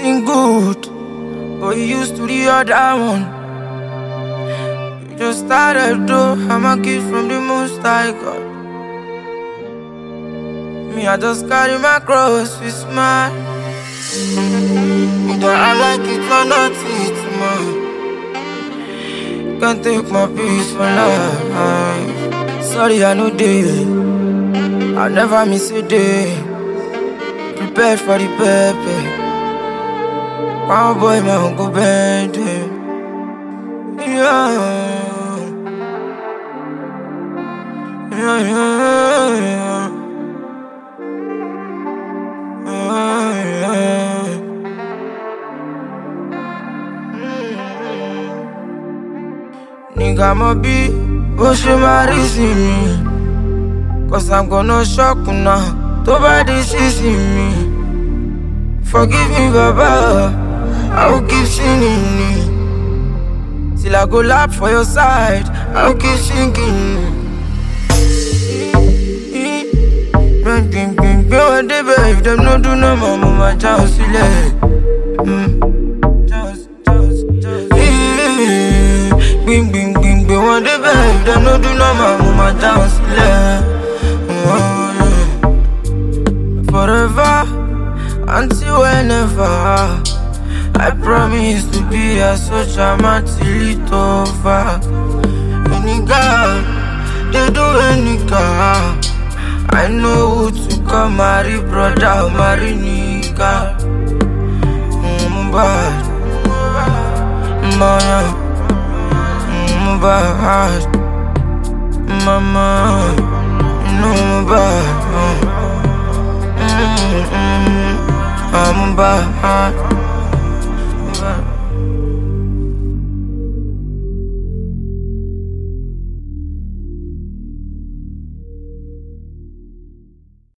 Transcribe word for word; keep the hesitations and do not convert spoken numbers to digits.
everything good, but you used to the other one. You just started though, I'm a gift from the most high God. Me, I just carry my cross with smile. Either I like it or not, it's mine. Can't take my peace for life. Sorry, I know day. I'll never miss a day. Prepared for the pepper. One boy, man, go bend him. Yeah. Yeah, yeah, yeah. Yeah, yeah. Mm-hmm. Nigga, I'ma be, push my reason me. Cause I'm gonna shock you now. Nobody sees me. Forgive me, Baba. I will keep singing me. Till I go lap for your side, I will keep singing. Bang, bang, bang, bang, one day, babe. Them no do no more, mama, just let. Just, just, just. Bing, bing, bing, bang, one day, babe. Them no do no more, mama, just let. Forever, until whenever. I promise to be a soldier man till it's over. Any girl, they do any girl. I know who to come marry, brother, marry nigga. I'm bad, mama, I'm bad, mama, you know I'm bad.